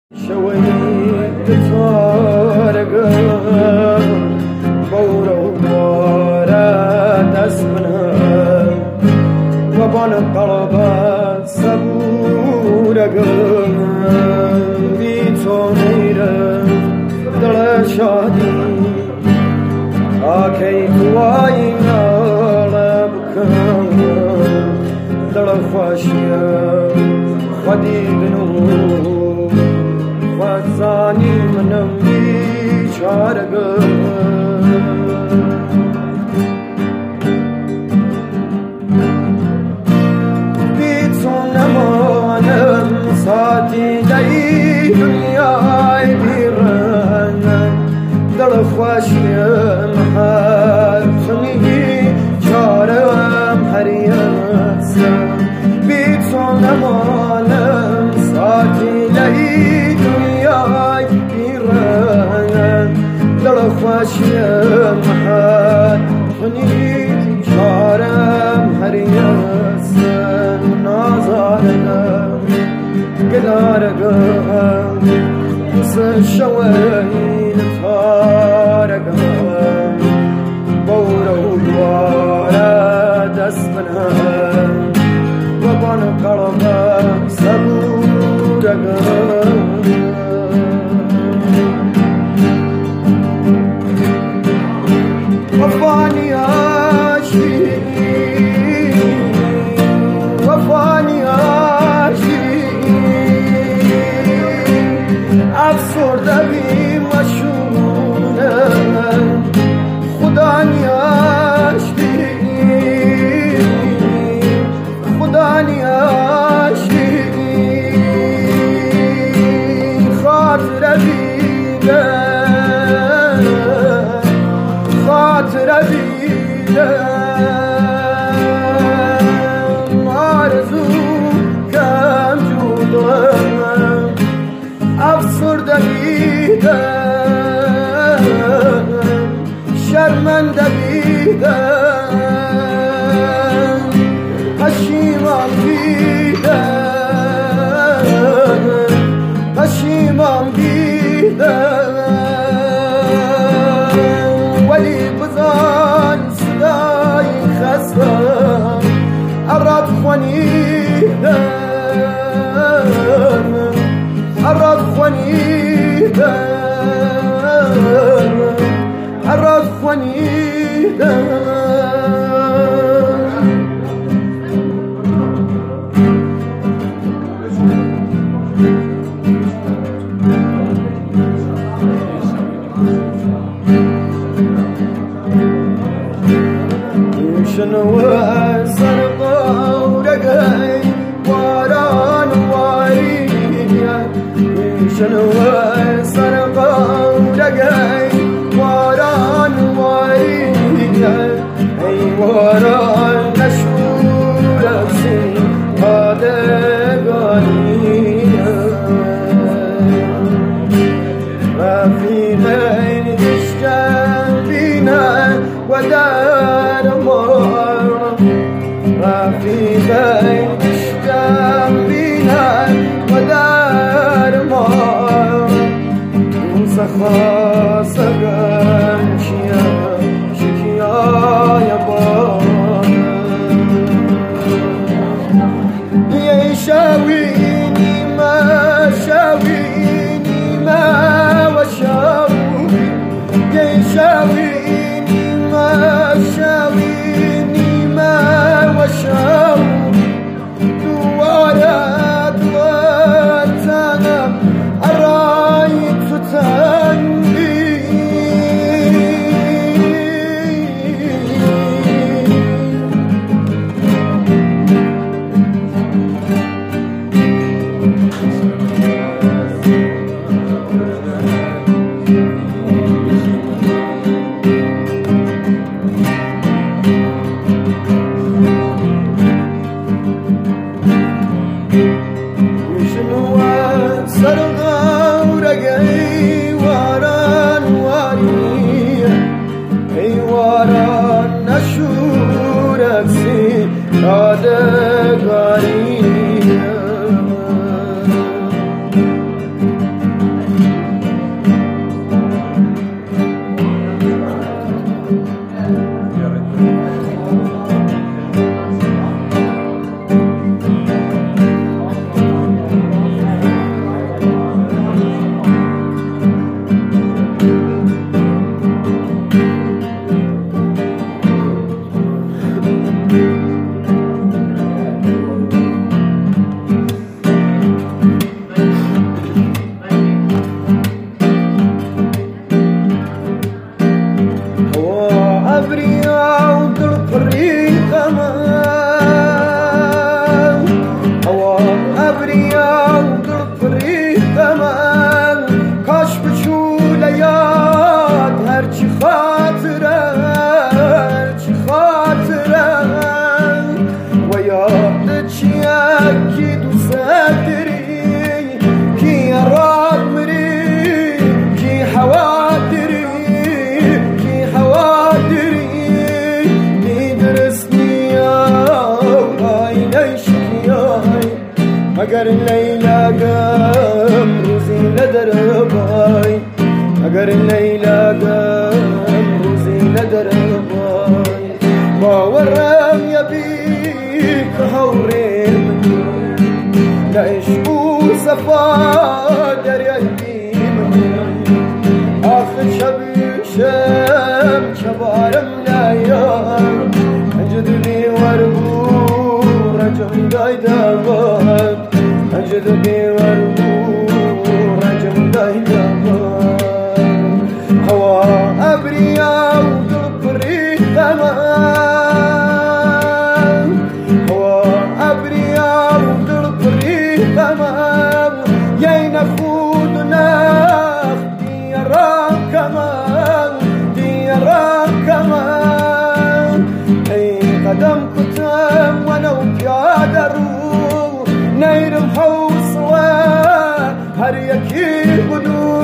شويت تارقة بورا وورا تسمنها وبان قلبا صبورة بيتو نيرا دل شادي آكي دواينا لبكا دل خوشيا خديقنو وزانی منم بیچارگه بی تو نمانم ساتی دی دنیای بیرن دل خوشیم هر خمی چارم هریسم بی تو نمانم ساتی دی دنیای بیرن دل خوشیم هر خمی چارم هریسم نازارم گدارگم مثل شوین تارگم بورا و دوارا دست منم و بان قلبم صبورگم وفانی عاشقی وفانی عاشقی افسرده بی مشونه خدا نیاشتی خدا نیاشتی خاطر بیدن خاطر بیدن آرزو کم جودم افسرده بیدن شرمنده بیدن پشیمان بیدن پشیمان بیدن ولی بزن صدای خستم عرب خونیدن عرب خونیدن عرب خونیدن شنو سرقا ورقاي واران واريا شنو سرقا ورقاي واران واريا اي واران نشور سي هذا غاليا ما في غير تشتاق بينا ودار ما في بين تشتاق بينا ودار مار ومسخا سقم شكيا يا بار يشاويني ما شاويني ما وشاوي يشاويني ما شاويني ما وشاوي دوارا دوارتنا الرايت فتن من کاش بچوله یاد هرچی خاطره و یاد چیکی دوست داری کی راد مری کی حوادری میدرسنی آی نیشکی آی اگر لیلا گم روزی نداره بای اگر لیلا گم روزی نداره بای باورم یبی که هوریم نعشق و صفا دریای آخر شبیشم چبارم نیام اجد دیوار بو رجم دای داباد اجد دیوار بو رجم دای داباد هوا ابریا و دبری تمام هوا ابریا و دبری تمام یین خود نخ دیرم کمان ای قدم کتم ونو پیاده رو نیرم حوصله هر یکی بدو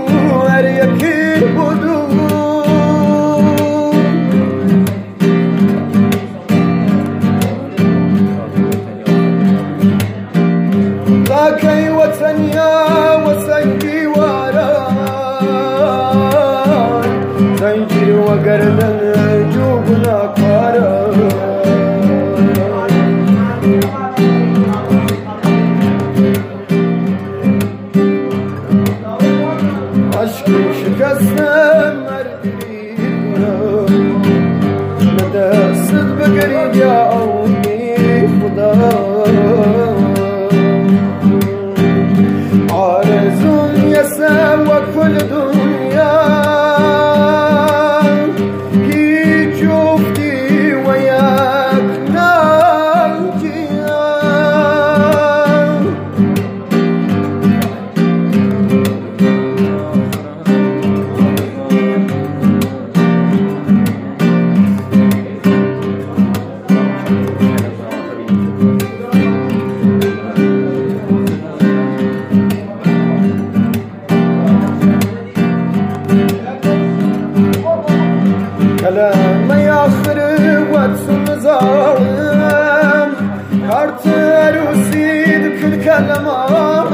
ذاكي وثنيا وسيدي وراي زنجير وقردن جوبنا قراي عشقي شكستم مرقري مدى صد بقريب يا أمي خدا وكل دنيا كي شوفتي وياك ناجيا كلام ياخر واتسم ظالم هارت روسيد كل كلمة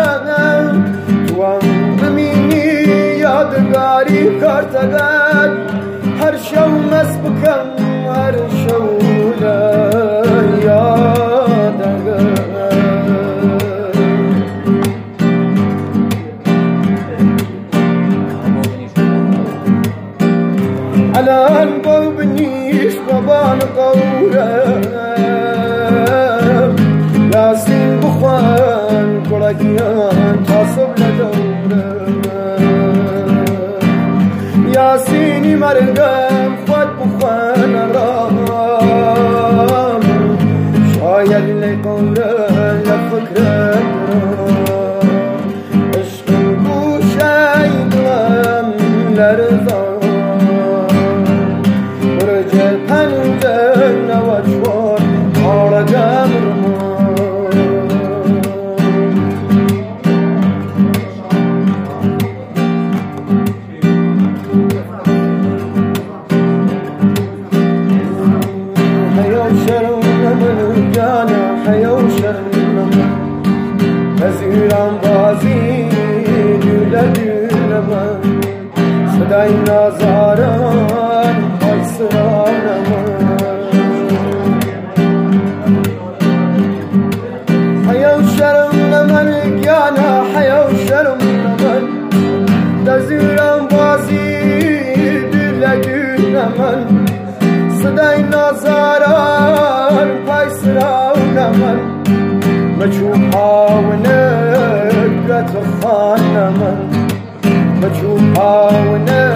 توام بميني يادگاری كارتغاد هر شو مسبكم هر شو لا يادگار الان قلبنيش بابان قورم ياسين بخوان كلاكيان تصب لدورم ياسيني مرقم خود بخوان رام شايد اللي قورم لفكرم عشق بوشاي دلم لرزام هزیرم بازی دلدونم صدای نازاران حسرانم حیا و شرم نمن گیانا حیا و شرم نمن هزیرم بازی دلدونم صدای نازاران حسرانم مجوبها ونقت خانما مجوبها ونقت